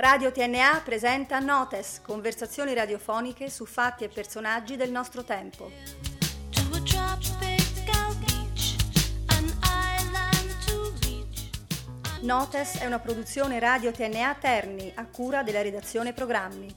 Radio TNA presenta Notes, conversazioni radiofoniche su fatti e personaggi del nostro tempo. Notes è una produzione Radio TNA Terni a cura della redazione programmi.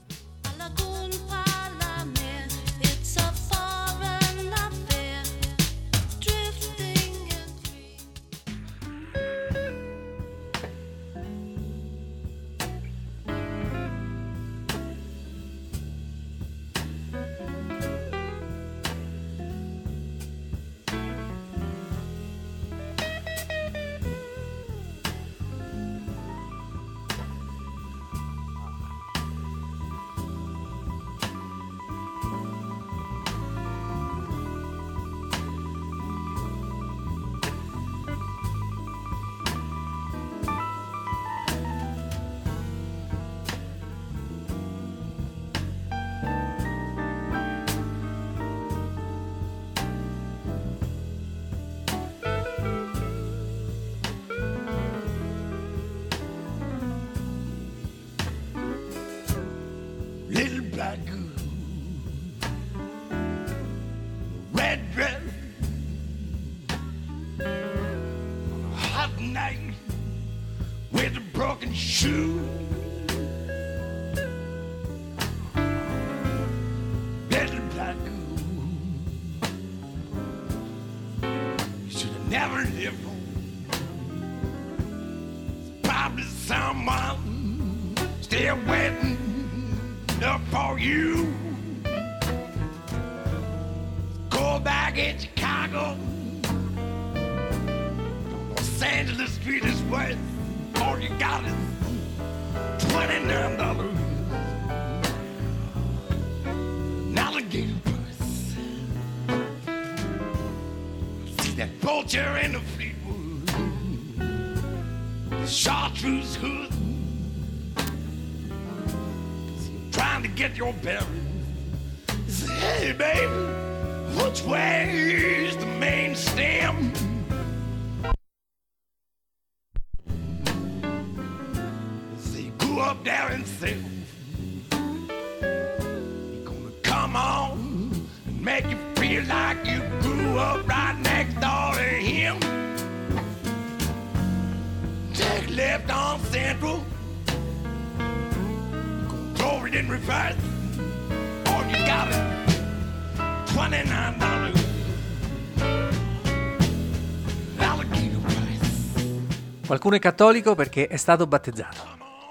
Your bearings. Hey, baby, which way is the main stem? Say, go up there and say, you're gonna come on and make you feel like you grew up right next door to him. Take left on Central. Throw it in reverse. All you got is $29. Alligator price. Qualcuno è cattolico perché è stato battezzato.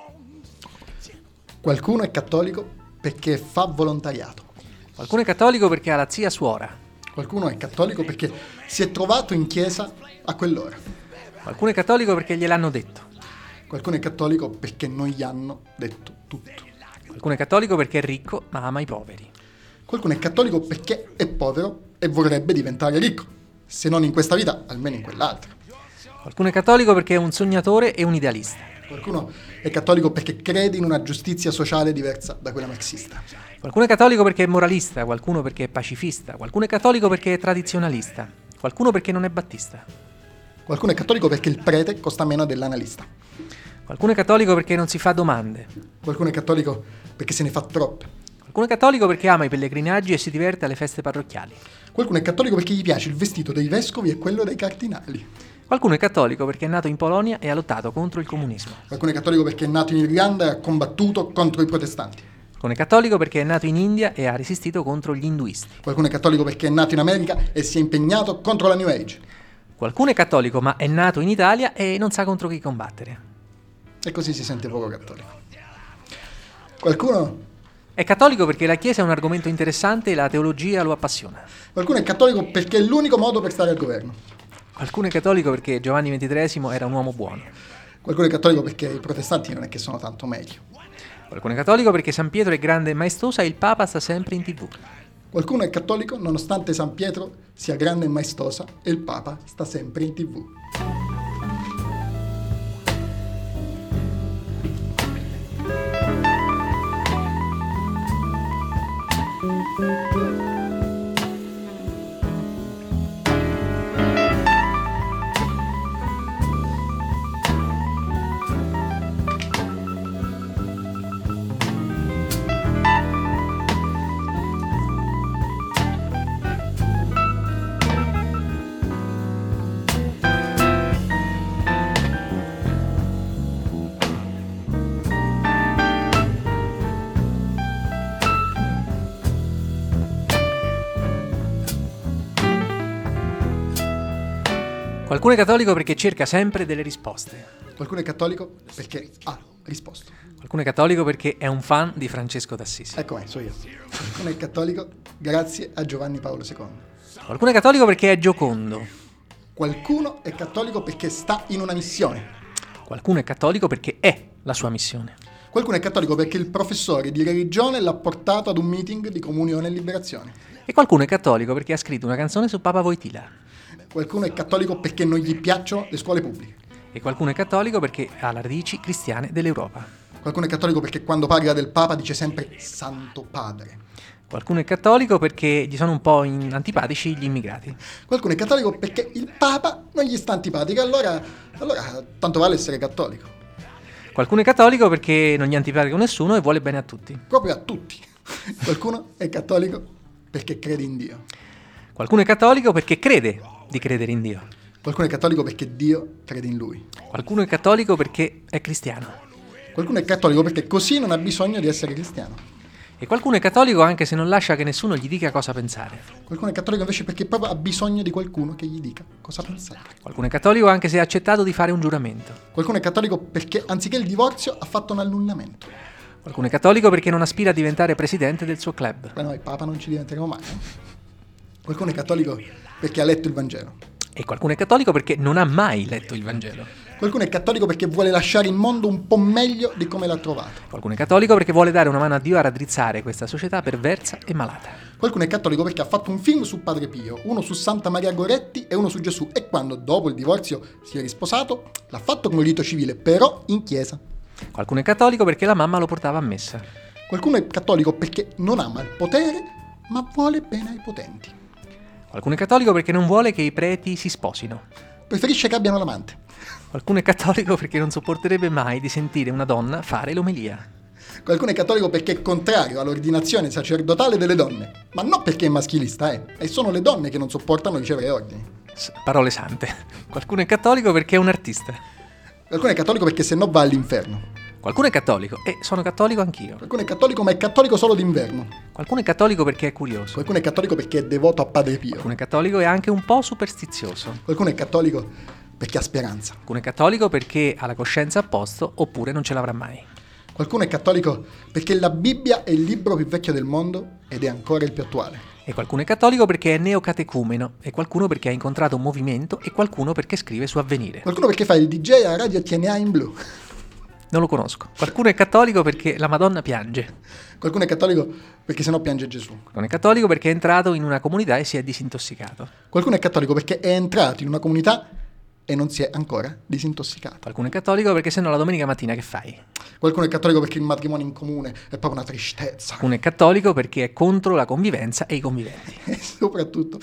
Qualcuno è cattolico perché fa volontariato. Qualcuno è cattolico perché ha la zia suora. Qualcuno è cattolico perché si è trovato in chiesa a quell'ora. Qualcuno è cattolico perché gliel'hanno detto. Qualcuno è cattolico perché non gli hanno detto tutto. Qualcuno è cattolico perché è ricco ma ama i poveri. Qualcuno è cattolico perché è povero e vorrebbe diventare ricco, se non in questa vita, almeno in quell'altra. Qualcuno è cattolico perché è un sognatore e un idealista. Qualcuno è cattolico perché crede in una giustizia sociale diversa da quella marxista. Qualcuno è cattolico perché è moralista, qualcuno perché è pacifista, qualcuno è cattolico perché è tradizionalista, qualcuno perché non è battista. Qualcuno è cattolico perché il prete costa meno dell'analista. Qualcuno è cattolico perché non si fa domande. Qualcuno è cattolico perché se ne fa troppe. Qualcuno è cattolico perché ama i pellegrinaggi e si diverte alle feste parrocchiali. Qualcuno è cattolico perché gli piace il vestito dei vescovi e quello dei cardinali. Qualcuno è cattolico perché è nato in Polonia e ha lottato contro il comunismo. Qualcuno è cattolico perché è nato in Irlanda e ha combattuto contro i protestanti. Qualcuno è cattolico perché è nato in India e ha resistito contro gli induisti. Qualcuno è cattolico perché è nato in America e si è impegnato contro la New Age. Qualcuno è cattolico ma è nato in Italia e non sa contro chi combattere. E così si sente poco cattolico. Qualcuno è cattolico perché la Chiesa è un argomento interessante e la teologia lo appassiona. Qualcuno è cattolico perché è l'unico modo per stare al governo. Qualcuno è cattolico perché Giovanni XXIII era un uomo buono. Qualcuno è cattolico perché i protestanti non è che sono tanto meglio. Qualcuno è cattolico perché San Pietro è grande e maestosa e il Papa sta sempre in TV. Qualcuno è cattolico nonostante San Pietro sia grande e maestosa e il Papa sta sempre in TV. Qualcuno è cattolico perché cerca sempre delle risposte. Qualcuno è cattolico perché ha risposto. Qualcuno è cattolico perché è un fan di Francesco d'Assisi. Ecco, so io. Qualcuno è cattolico grazie a Giovanni Paolo II. Qualcuno è cattolico perché è giocondo. Qualcuno è cattolico perché sta in una missione. Qualcuno è cattolico perché è la sua missione. Qualcuno è cattolico perché il professore di religione l'ha portato ad un meeting di comunione e liberazione. E qualcuno è cattolico perché ha scritto una canzone su Papa Wojtyla. Qualcuno è cattolico perché non gli piacciono le scuole pubbliche. E qualcuno è cattolico perché ha le radici cristiane dell'Europa. Qualcuno è cattolico perché quando parla del Papa dice sempre Santo Padre. Qualcuno è cattolico perché gli sono un po' antipatici gli immigrati. Qualcuno è cattolico perché il Papa non gli sta antipatico, allora tanto vale essere cattolico. Qualcuno è cattolico perché non gli è antipatico nessuno e vuole bene a tutti. Proprio a tutti. Qualcuno è cattolico perché crede in Dio. Qualcuno è cattolico perché crede di credere in Dio. Qualcuno è cattolico perché Dio crede in lui. Qualcuno è cattolico perché è cristiano. Qualcuno è cattolico perché così non ha bisogno di essere cristiano. E qualcuno è cattolico anche se non lascia che nessuno gli dica cosa pensare. Qualcuno è cattolico invece perché proprio ha bisogno di qualcuno che gli dica cosa pensare. Qualcuno è cattolico anche se ha accettato di fare un giuramento. Qualcuno è cattolico perché anziché il divorzio ha fatto un annullamento. Qualcuno è cattolico perché non aspira a diventare presidente del suo club. Beh, noi Papa non ci diventeremo mai. Qualcuno è cattolico perché ha letto il Vangelo. E qualcuno è cattolico perché non ha mai letto il Vangelo. Qualcuno è cattolico perché vuole lasciare il mondo un po' meglio di come l'ha trovato. Qualcuno è cattolico perché vuole dare una mano a Dio a raddrizzare questa società perversa e malata. Qualcuno è cattolico perché ha fatto un film su Padre Pio, uno su Santa Maria Goretti e uno su Gesù, e quando dopo il divorzio si è risposato l'ha fatto come rito civile, però in chiesa. Qualcuno è cattolico perché la mamma lo portava a messa. Qualcuno è cattolico perché non ama il potere, ma vuole bene ai potenti. Qualcuno è cattolico perché non vuole che i preti si sposino. Preferisce che abbiano l'amante. Qualcuno è cattolico perché non sopporterebbe mai di sentire una donna fare l'omelia. Qualcuno è cattolico perché è contrario all'ordinazione sacerdotale delle donne, ma non perché è maschilista, e sono le donne che non sopportano ricevere ordini. Parole sante. Qualcuno è cattolico perché è un artista. Qualcuno è cattolico perché se no va all'inferno. Qualcuno è cattolico e sono cattolico anch'io. Qualcuno è cattolico ma è cattolico solo d'inverno. Qualcuno è cattolico perché è curioso. Qualcuno è cattolico perché è devoto a Padre Pio. Qualcuno è cattolico e anche un po' superstizioso. Qualcuno è cattolico perché ha speranza. Qualcuno è cattolico perché ha la coscienza a posto oppure non ce l'avrà mai. Qualcuno è cattolico perché la Bibbia è il libro più vecchio del mondo ed è ancora il più attuale. E qualcuno è cattolico perché è neocatecumeno, e qualcuno perché ha incontrato un movimento, e qualcuno perché scrive su Avvenire. Qualcuno perché fa il DJ a Radio TNA in blu. Non lo conosco. Qualcuno è cattolico perché la Madonna piange. Qualcuno è cattolico perché sennò piange Gesù. Qualcuno è cattolico perché è entrato in una comunità e si è disintossicato. Qualcuno è cattolico perché è entrato in una comunità e non si è ancora disintossicato. Qualcuno è cattolico perché sennò la domenica mattina che fai? Qualcuno è cattolico perché il matrimonio in comune è proprio una tristezza. Qualcuno è cattolico perché è contro la convivenza e i conviventi. E soprattutto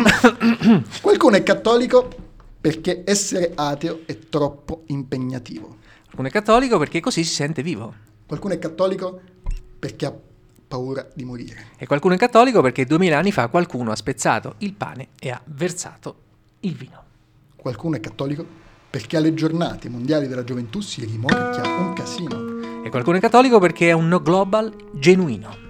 qualcuno è cattolico perché essere ateo è troppo impegnativo. Qualcuno è cattolico perché così si sente vivo. Qualcuno è cattolico perché ha paura di morire. E qualcuno è cattolico perché 2000 anni fa qualcuno ha spezzato il pane e ha versato il vino. Qualcuno è cattolico perché alle giornate mondiali della gioventù si rimorchia un casino. E qualcuno è cattolico perché è un no global genuino.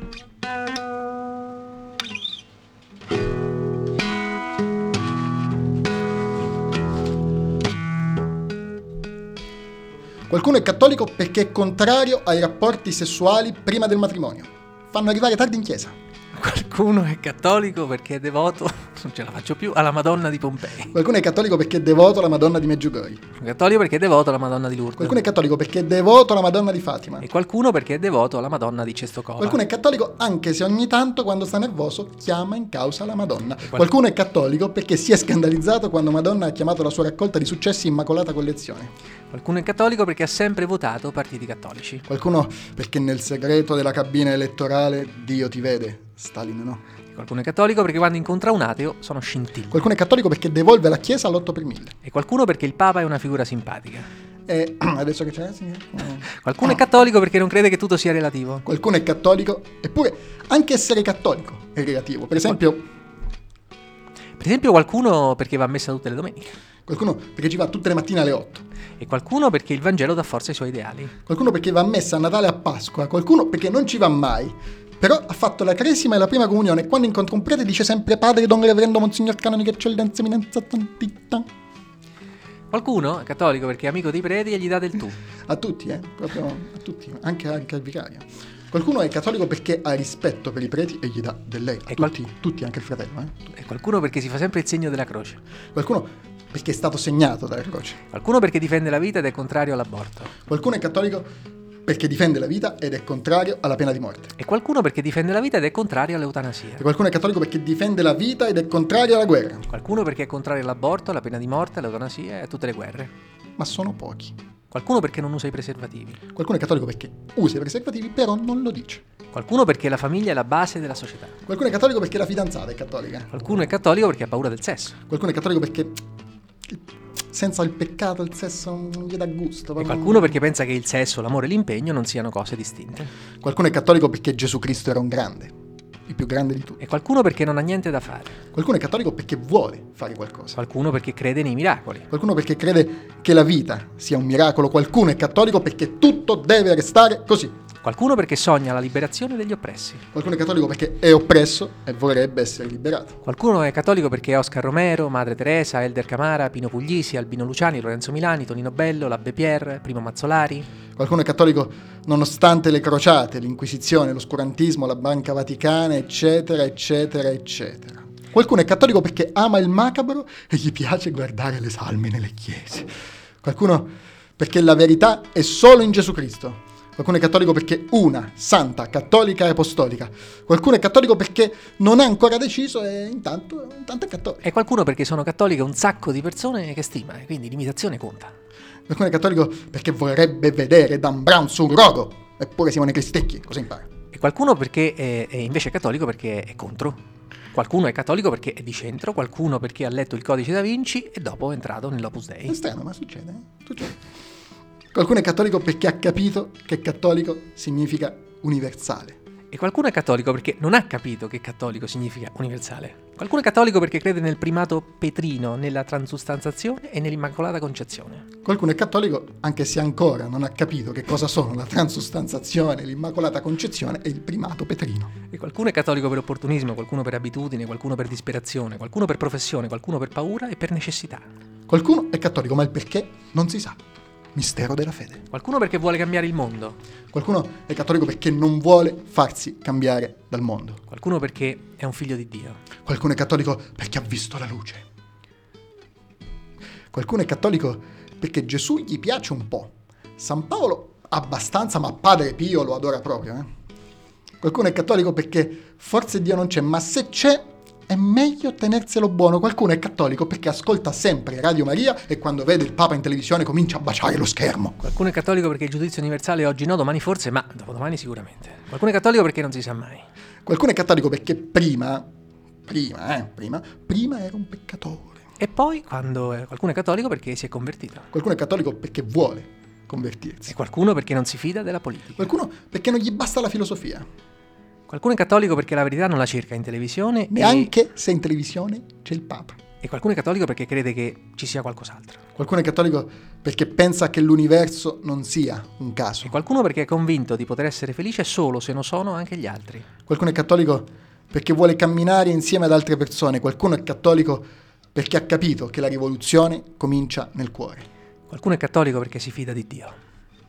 Qualcuno è cattolico perché è contrario ai rapporti sessuali prima del matrimonio. Fanno arrivare tardi in chiesa. Qualcuno è cattolico perché è devoto, non ce la faccio più, alla Madonna di Pompei. Qualcuno è cattolico perché è devoto alla Madonna di Medjugorje. Qualcuno è cattolico perché è devoto alla Madonna di Lourdes. Qualcuno è cattolico perché è devoto alla Madonna di Fatima. E qualcuno perché è devoto alla Madonna di Cestocova. Qualcuno è cattolico anche se ogni tanto, quando sta nervoso, chiama in causa la Madonna. Qualcuno è cattolico perché si è scandalizzato quando Madonna ha chiamato la sua raccolta di successi Immacolata Collezione. Qualcuno è cattolico perché ha sempre votato partiti cattolici. Qualcuno perché nel segreto della cabina elettorale Dio ti vede, Stalin no. E qualcuno è cattolico perché quando incontra un ateo sono scintille. Qualcuno è cattolico perché devolve la Chiesa all'8 per 1000. E qualcuno perché il Papa è una figura simpatica. E adesso che c'è... Qualcuno è cattolico perché non crede che tutto sia relativo. Qualcuno è cattolico, eppure anche essere cattolico è relativo. Per esempio qualcuno perché va a messa tutte le domeniche. Qualcuno perché ci va tutte le mattine alle 8. E qualcuno perché il Vangelo dà forza ai suoi ideali. Qualcuno perché va a messa a Natale e a Pasqua. Qualcuno perché non ci va mai, però ha fatto la cresima e la prima comunione, e quando incontra un prete dice sempre: Padre Don Reverendo Monsignor Canonico Eccellenza Eminenza Santità. Qualcuno è cattolico perché è amico dei preti e gli dà del tu. A tutti, proprio a tutti, anche al vicario. Qualcuno è cattolico perché ha rispetto per i preti e gli dà del lei. A tutti, anche il fratello. E qualcuno perché si fa sempre il segno della croce. Qualcuno perché è stato segnato dalla croce. Qualcuno perché difende la vita ed è contrario all'aborto. Qualcuno è cattolico perché difende la vita ed è contrario alla pena di morte. E qualcuno perché difende la vita ed è contrario all'eutanasia. E qualcuno è cattolico perché difende la vita ed è contrario alla guerra. Qualcuno perché è contrario all'aborto, alla pena di morte, all'eutanasia e a tutte le guerre. Ma sono pochi. Qualcuno perché non usa i preservativi. Qualcuno è cattolico perché usa i preservativi però non lo dice. Qualcuno perché la famiglia è la base della società. Qualcuno è cattolico perché la fidanzata è cattolica. Qualcuno è cattolico perché ha paura del sesso. Qualcuno è cattolico perché senza il peccato il sesso non gli dà gusto. E qualcuno perché pensa che il sesso, l'amore e l'impegno non siano cose distinte. Qualcuno è cattolico perché Gesù Cristo era un grande, il più grande di tutti. E qualcuno perché non ha niente da fare. Qualcuno è cattolico perché vuole fare qualcosa. Qualcuno perché crede nei miracoli. Qualcuno perché crede che la vita sia un miracolo. Qualcuno è cattolico perché tutto deve restare così. Qualcuno perché sogna la liberazione degli oppressi. Qualcuno è cattolico perché è oppresso e vorrebbe essere liberato. Qualcuno è cattolico perché Oscar Romero, Madre Teresa, Elder Camara, Pino Puglisi, Albino Luciani, Lorenzo Milani, Tonino Bello, l'Abbe Pierre, Primo Mazzolari. Qualcuno è cattolico nonostante le crociate, l'Inquisizione, l'oscurantismo, la Banca Vaticana, eccetera, eccetera, eccetera. Qualcuno è cattolico perché ama il macabro e gli piace guardare le salme nelle chiese. Qualcuno perché la verità è solo in Gesù Cristo. Qualcuno è cattolico perché una, santa, cattolica e apostolica. Qualcuno è cattolico perché non è ancora deciso e intanto è cattolico. E qualcuno perché sono cattoliche un sacco di persone che stima, e quindi l'imitazione conta. Qualcuno è cattolico perché vorrebbe vedere Dan Brown sul rogo, eppure Simone Cristecchi, cosa impara? E qualcuno perché è invece cattolico perché è contro. Qualcuno è cattolico perché è di centro, qualcuno perché ha letto il Codice da Vinci e dopo è entrato nell'Opus Dei. È strano, ma succede, Succede. Qualcuno è cattolico perché ha capito che cattolico significa universale. E qualcuno è cattolico perché non ha capito che cattolico significa universale. Qualcuno è cattolico perché crede nel primato petrino, nella transustanzazione e nell'Immacolata Concezione. Qualcuno è cattolico anche se ancora non ha capito che cosa sono la transustanzazione, l'Immacolata Concezione e il primato petrino. E qualcuno è cattolico per opportunismo, qualcuno per abitudine, qualcuno per disperazione, qualcuno per professione, qualcuno per paura e per necessità. Qualcuno è cattolico ma il perché non si sa. Mistero della fede. Qualcuno perché vuole cambiare il mondo. Qualcuno è cattolico perché non vuole farsi cambiare dal mondo. Qualcuno perché è un figlio di Dio. Qualcuno è cattolico perché ha visto la luce. Qualcuno è cattolico perché Gesù gli piace un po'. San Paolo abbastanza, ma Padre Pio lo adora proprio. Qualcuno è cattolico perché forse Dio non c'è, ma se c'è è meglio tenerselo buono. Qualcuno è cattolico perché ascolta sempre Radio Maria e quando vede il Papa in televisione comincia a baciare lo schermo. Qualcuno è cattolico perché il giudizio universale oggi no, domani forse, ma dopodomani sicuramente. Qualcuno è cattolico perché non si sa mai. Qualcuno è cattolico perché prima era un peccatore. E poi qualcuno è cattolico perché si è convertito. Qualcuno è cattolico perché vuole convertirsi. E qualcuno perché non si fida della politica. Qualcuno perché non gli basta la filosofia. Qualcuno è cattolico perché la verità non la cerca in televisione. Neanche se in televisione c'è il Papa. E qualcuno è cattolico perché crede che ci sia qualcos'altro. Qualcuno è cattolico perché pensa che l'universo non sia un caso. E qualcuno perché è convinto di poter essere felice solo se lo sono anche gli altri. Qualcuno è cattolico perché vuole camminare insieme ad altre persone. Qualcuno è cattolico perché ha capito che la rivoluzione comincia nel cuore. Qualcuno è cattolico perché si fida di Dio.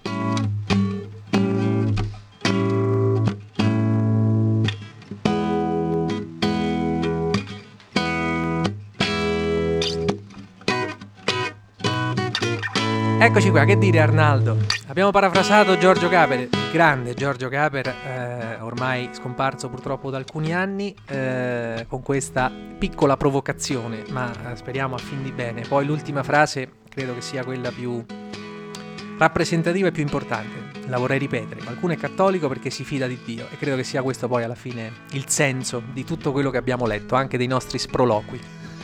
Eccoci qua, che dire Arnaldo? Abbiamo parafrasato Giorgio Gaber, il grande Giorgio Gaber, ormai scomparso purtroppo da alcuni anni, con questa piccola provocazione, ma speriamo a fin di bene. Poi l'ultima frase credo che sia quella più rappresentativa e più importante, la vorrei ripetere. Qualcuno è cattolico perché si fida di Dio e credo che sia questo poi alla fine il senso di tutto quello che abbiamo letto, anche dei nostri sproloqui.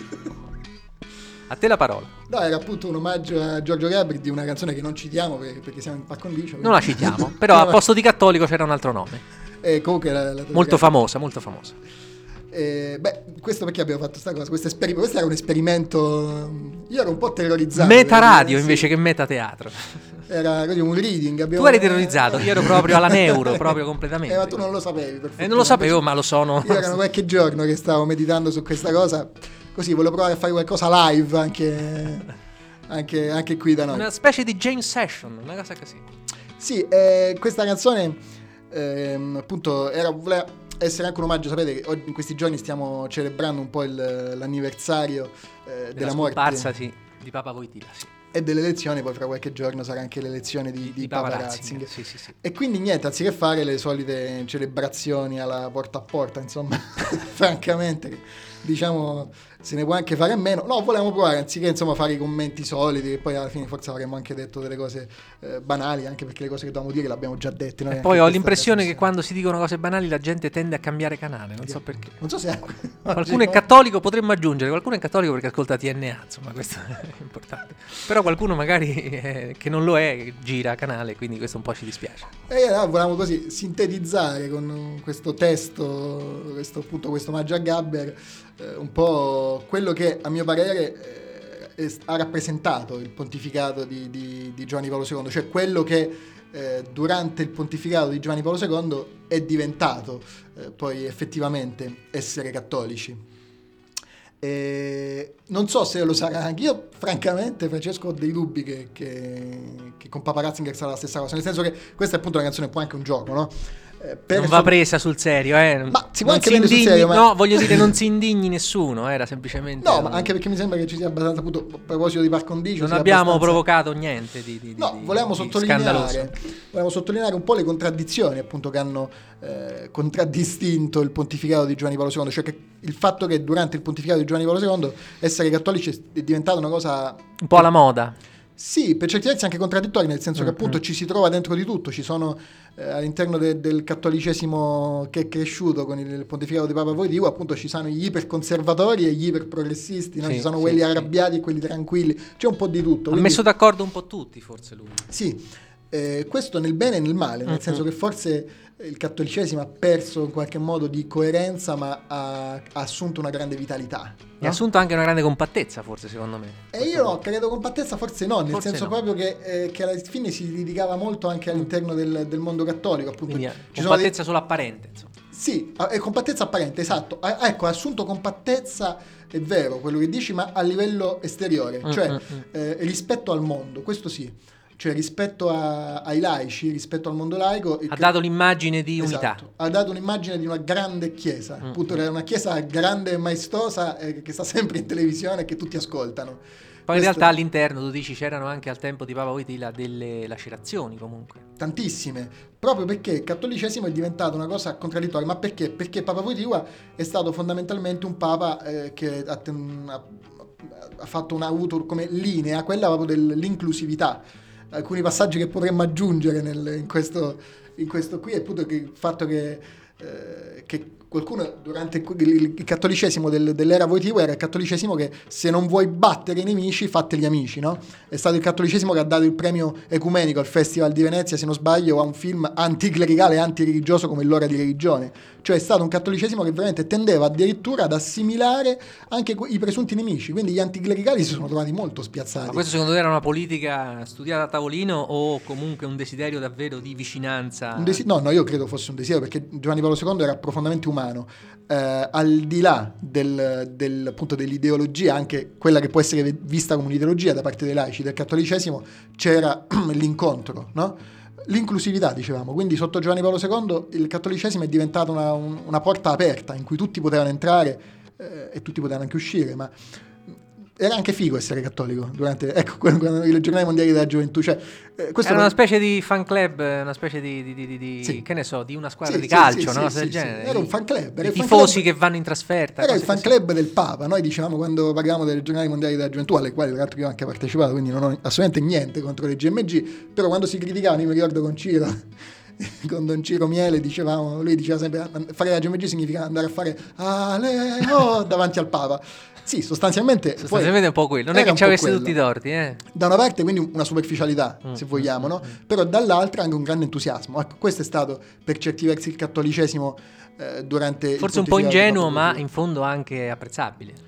A te la parola. No, era appunto un omaggio a Giorgio Gaber di una canzone che non citiamo perché siamo in par condicio. Non la citiamo, però a posto di cattolico c'era un altro nome. Comunque molto famosa, molto famosa. Questo perché abbiamo fatto questa cosa? Questo era un esperimento. Io ero un po' terrorizzato. Meta radio invece che meta teatro. Era così un reading. Tu eri terrorizzato, io ero proprio alla neuro, proprio completamente. Ma tu non lo sapevi. Non lo sapevo, ma lo sono. Io erano qualche giorno che stavo meditando su questa cosa. Così volevo provare a fare qualcosa live anche anche qui da noi. Una specie di James Session, una cosa così. Sì, questa canzone appunto voleva essere anche un omaggio. Sapete che in questi giorni stiamo celebrando un po' l'anniversario della morte scomparsa, sì, di Papa Wojtyla, sì. E delle elezioni. Poi fra qualche giorno sarà anche l'elezione di Papa Ratzinger. Sì. E quindi niente, anziché fare le solite celebrazioni alla porta a porta, insomma, francamente, diciamo, se ne può anche fare a meno. No, volevamo provare, anziché insomma fare i commenti soliti, che poi alla fine forse avremmo anche detto delle cose banali, anche perché le cose che dovevamo dire le abbiamo già dette noi. E poi ho l'impressione che quando si dicono cose banali la gente tende a cambiare canale, non so perché. Non so se qualcuno è cattolico, potremmo aggiungere, qualcuno è cattolico perché ascolta TNA, insomma, questo è importante. Però qualcuno magari che non lo è gira canale, quindi questo un po' ci dispiace. E volevamo così sintetizzare con questo testo, questo omaggio a Gabber, un po' quello che a mio parere ha rappresentato il pontificato di Giovanni Paolo II, cioè quello che durante il pontificato di Giovanni Paolo II è diventato poi effettivamente essere cattolici. Non so se lo sarà anche io, francamente, Francesco, ho dei dubbi che con Papa Ratzinger sarà la stessa cosa, nel senso che questa è appunto una canzone, può anche un gioco, no? Non va presa sul serio, ma si può anche prendere sul serio, no, voglio dire, non si indigni nessuno, era semplicemente no, ma anche perché mi sembra che ci sia abbastanza, appunto, a proposito di par condicio, non abbiamo provocato niente volevamo sottolineare un po' le contraddizioni, appunto, che hanno contraddistinto il pontificato di Giovanni Paolo II, cioè che il fatto che durante il pontificato di Giovanni Paolo II essere cattolici è diventato una cosa un po' alla moda. Sì, per certi versi anche contraddittori, nel senso che appunto ci si trova dentro di tutto, ci sono all'interno del cattolicesimo che è cresciuto con il pontificato di Papa Wojtyła, appunto ci sono gli iperconservatori e gli iperprogressisti, no? Ci sono quelli arrabbiati e quelli tranquilli, c'è un po' di tutto. Ha messo d'accordo un po' tutti, forse lui. Sì, questo nel bene e nel male, nel senso che forse il cattolicesimo ha perso in qualche modo di coerenza, ma ha assunto una grande vitalità, no? E ha assunto anche una grande compattezza, forse, secondo me. E io no, credo compattezza forse no, nel senso proprio che alla fine si litigava molto anche all'interno del mondo cattolico, appunto. Quindi compattezza solo apparente, insomma. Sì, è compattezza apparente, esatto. Ecco, ha assunto compattezza, è vero quello che dici, ma a livello esteriore, cioè rispetto al mondo, questo sì. Cioè rispetto ai laici, rispetto al mondo laico, ha dato l'immagine di unità. Esatto, ha dato un'immagine di una grande chiesa, appunto, era una chiesa grande e maestosa che sta sempre in televisione e che tutti ascoltano. Poi in realtà all'interno, tu dici, c'erano anche al tempo di Papa Wojtyła delle lacerazioni, comunque. Tantissime, proprio perché il cattolicesimo è diventato una cosa contraddittoria. Ma perché? Perché Papa Wojtyła è stato fondamentalmente un papa che ha avuto come linea quella proprio dell'inclusività. Alcuni passaggi che potremmo aggiungere in questo qui è appunto il fatto che qualcuno durante il cattolicesimo dell'era Wojtyła era il cattolicesimo che se non vuoi battere i nemici fateli amici, no? È stato il cattolicesimo che ha dato il premio ecumenico al Festival di Venezia, se non sbaglio, a un film anticlericale e antireligioso come L'ora di religione. Cioè è stato un cattolicesimo che veramente tendeva addirittura ad assimilare anche i presunti nemici, quindi gli anticlericali si sono trovati molto spiazzati. Ma questo secondo te era una politica studiata a tavolino o comunque un desiderio davvero di vicinanza? No, io credo fosse un desiderio, perché Giovanni Paolo II era profondamente umano, al di là appunto dell'ideologia, anche quella che può essere vista come un'ideologia da parte dei laici del cattolicesimo, c'era l'incontro, no? L'inclusività, dicevamo, quindi sotto Giovanni Paolo II il cattolicesimo è diventato una porta aperta in cui tutti potevano entrare e tutti potevano anche uscire, ma era anche figo essere cattolico durante quando i giornali mondiali della gioventù, cioè, questo era una specie di fan club, una specie di sì. Che ne so, di una squadra di calcio, no? Del genere. Era un fan club, i tifosi che vanno in trasferta. Era il fan club del Papa. Noi dicevamo, quando parlavamo dei giornali mondiali della gioventù, alle quali tra l'altro io ho anche partecipato, quindi non ho assolutamente niente contro le GMG, però quando si criticavano, io mi ricordo con Don Ciro Miele lui diceva sempre fare la GMG significa andare a fare davanti al Papa. Sì, sostanzialmente è un po' quello. Non è che ci avesse tutti i torti, Da una parte quindi una superficialità, se vogliamo, no? Però dall'altra anche un grande entusiasmo. Ecco, questo è stato per certi versi il cattolicesimo durante forse un po' ingenuo, ma in fondo anche apprezzabile.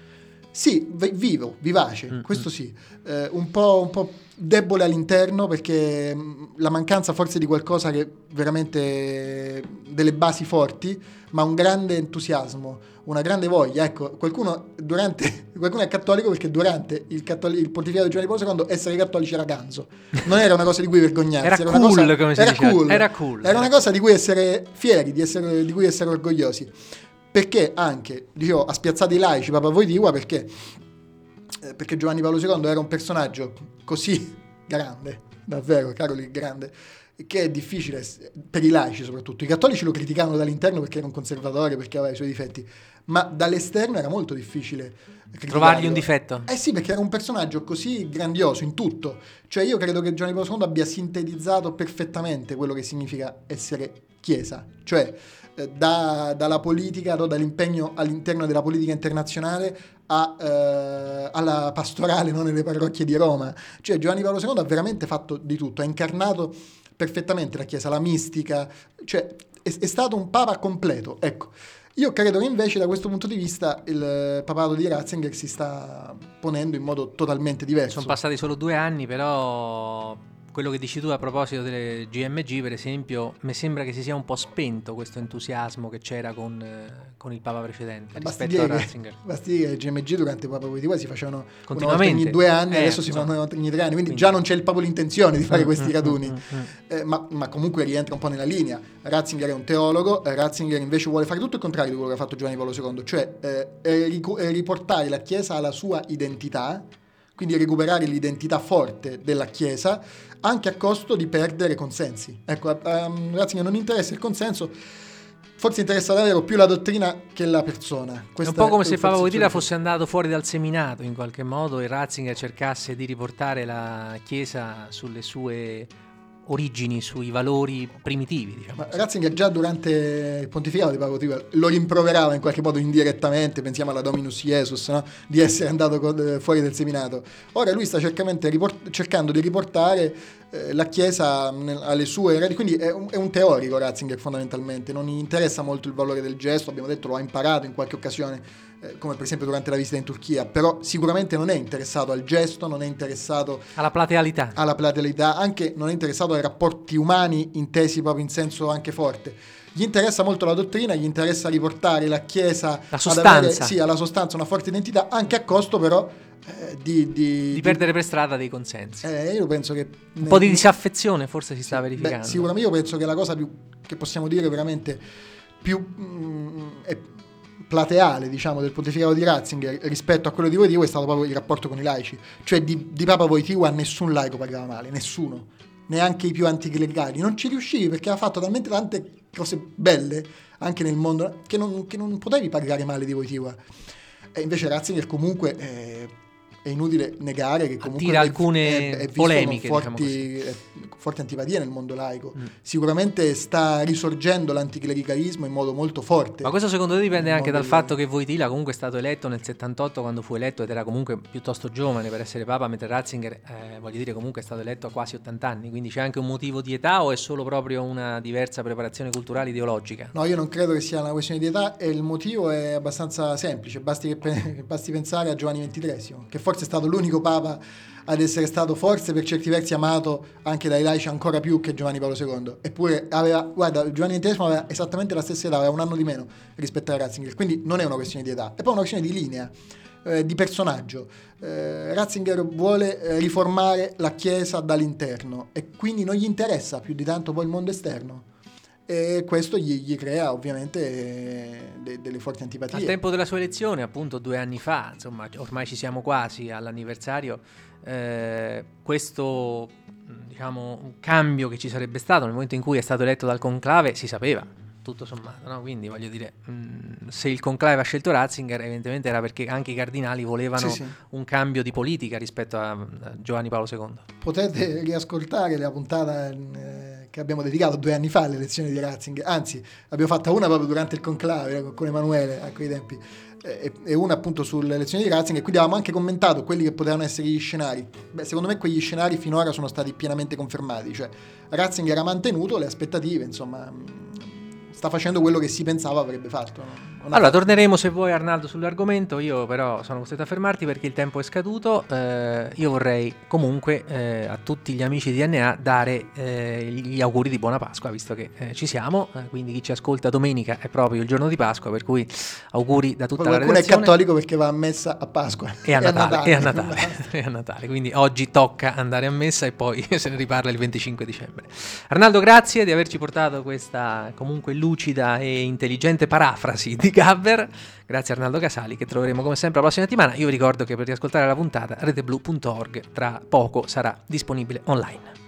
Sì, vivo, vivace, questo sì, un po' debole all'interno perché la mancanza forse di qualcosa che veramente delle basi forti, ma un grande entusiasmo, una grande voglia. Ecco, qualcuno è cattolico perché durante il pontificato di Giovanni Paolo II essere cattolici era ganzo, non era una cosa di cui vergognarsi, era cool, come si diceva. Era cool. Era una cosa di cui essere fieri, di cui essere orgogliosi. Perché anche, dicevo, ha spiazzato i laici Papa Wojtyła perché Giovanni Paolo II era un personaggio così grande, davvero, Caroli, grande, che è difficile per i laici soprattutto. I cattolici lo criticavano dall'interno perché era un conservatore, perché aveva i suoi difetti, ma dall'esterno era molto difficile trovargli un difetto. Sì, perché era un personaggio così grandioso in tutto. Cioè io credo che Giovanni Paolo II abbia sintetizzato perfettamente quello che significa essere Chiesa, cioè dalla politica, dall'impegno all'interno della politica internazionale alla pastorale, non nelle parrocchie di Roma. Cioè Giovanni Paolo II ha veramente fatto di tutto, ha incarnato perfettamente la Chiesa, la mistica, cioè è stato un papa completo. Ecco, io credo che invece da questo punto di vista il papato di Ratzinger si sta ponendo in modo totalmente diverso. Sono passati solo 2 anni, però quello che dici tu a proposito delle GMG, per esempio, mi sembra che si sia un po' spento questo entusiasmo che c'era con il Papa precedente rispetto a Ratzinger. Basti dire che le GMG durante il Papa Wojtyła si facevano continuamente ogni 2 anni, adesso si fanno ogni 3 anni, quindi già non c'è proprio l'intenzione di fare questi raduni. Ma comunque rientra un po' nella linea. Ratzinger è un teologo, Ratzinger invece vuole fare tutto il contrario di quello che ha fatto Giovanni Paolo II, cioè riportare la Chiesa alla sua identità, quindi recuperare l'identità forte della Chiesa, anche a costo di perdere consensi. Ecco, a Ratzinger non interessa il consenso, forse interessa davvero più la dottrina che la persona. È un po' come se Papa Wojtyła fosse andato fuori dal seminato in qualche modo e Ratzinger cercasse di riportare la Chiesa sulle sue origini, sui valori primitivi, diciamo. Ma Ratzinger già durante il pontificato di Papa Wojtyła lo rimproverava in qualche modo indirettamente, pensiamo alla Dominus Iesus, no? Di essere andato fuori del seminato. Ora lui sta cercando di riportare la Chiesa alle sue radici, quindi è un teorico Ratzinger fondamentalmente, non gli interessa molto il valore del gesto, abbiamo detto lo ha imparato in qualche occasione, come per esempio durante la visita in Turchia, però sicuramente non è interessato al gesto, non è interessato alla platealità, anche non è interessato ai rapporti umani intesi proprio in senso anche forte. Gli interessa molto la dottrina, gli interessa riportare la Chiesa la sostanza. Ad avere, alla sostanza, una forte identità, anche a costo però di perdere per strada dei consensi. Io penso che un po' di disaffezione forse si sta verificando. Sicuramente io penso che la cosa più che possiamo dire veramente più plateale, diciamo, del pontificato di Ratzinger rispetto a quello di Wojtyła è stato proprio il rapporto con i laici. Cioè di Papa Wojtyła nessun laico pagava male, nessuno, neanche i più anticlericali. Non ci riuscivi perché ha fatto talmente tante cose belle anche nel mondo che non potevi pagare male di Wojtyła. E invece Ratzinger comunque è inutile negare che comunque attira alcune polemiche, con forti antipatie nel mondo laico. Sicuramente sta risorgendo l'anticlericalismo in modo molto forte. Ma questo secondo te dipende anche dal fatto che Wojtyła comunque è stato eletto nel 78 quando fu eletto ed era comunque piuttosto giovane per essere papa, mentre Ratzinger voglio dire comunque è stato eletto a quasi 80 anni, quindi c'è anche un motivo di età o è solo proprio una diversa preparazione culturale ideologica? No, io non credo che sia una questione di età e il motivo è abbastanza semplice, basti pensare a Giovanni XXIII, che forse è stato l'unico papa ad essere stato forse per certi versi amato anche dai laici ancora più che Giovanni Paolo II, eppure Giovanni XXIII aveva esattamente la stessa età, aveva un anno di meno rispetto a Ratzinger, quindi non è una questione di età, è poi una questione di linea, di personaggio. Ratzinger vuole riformare la Chiesa dall'interno e quindi non gli interessa più di tanto poi il mondo esterno. E questo gli crea ovviamente delle forti antipatie. Al tempo della sua elezione, appunto 2 anni fa, insomma ormai ci siamo quasi all'anniversario, questo diciamo un cambio che ci sarebbe stato nel momento in cui è stato eletto dal conclave si sapeva, tutto sommato, no? Quindi voglio dire, se il conclave ha scelto Ratzinger evidentemente era perché anche i cardinali volevano un cambio di politica rispetto a Giovanni Paolo II. Potete riascoltare la puntata che abbiamo dedicato 2 anni fa alle elezioni di Ratzinger, anzi abbiamo fatta una proprio durante il conclave con Emanuele a quei tempi e una appunto sulle elezioni di Ratzinger, quindi avevamo anche commentato quelli che potevano essere gli scenari. Secondo me quegli scenari finora sono stati pienamente confermati, cioè Ratzinger ha mantenuto le aspettative, insomma sta facendo quello che si pensava avrebbe fatto, no? Allora, torneremo se vuoi, Arnaldo, sull'argomento. Io però sono costretto a fermarti perché il tempo è scaduto. Io vorrei comunque a tutti gli amici di DNA dare gli auguri di buona Pasqua, visto che ci siamo. Quindi chi ci ascolta domenica è proprio il giorno di Pasqua, per cui auguri da tutta la redazione. Qualcuno è cattolico perché va a messa a Pasqua e a Natale. Quindi oggi tocca andare a messa e poi se ne riparla il 25 dicembre. Arnaldo, grazie di averci portato questa comunque lucida e intelligente parafrasi di Gabber. Grazie Arnaldo Casali, che troveremo come sempre la prossima settimana. Io vi ricordo che per riascoltare la puntata reteblu.org tra poco sarà disponibile online.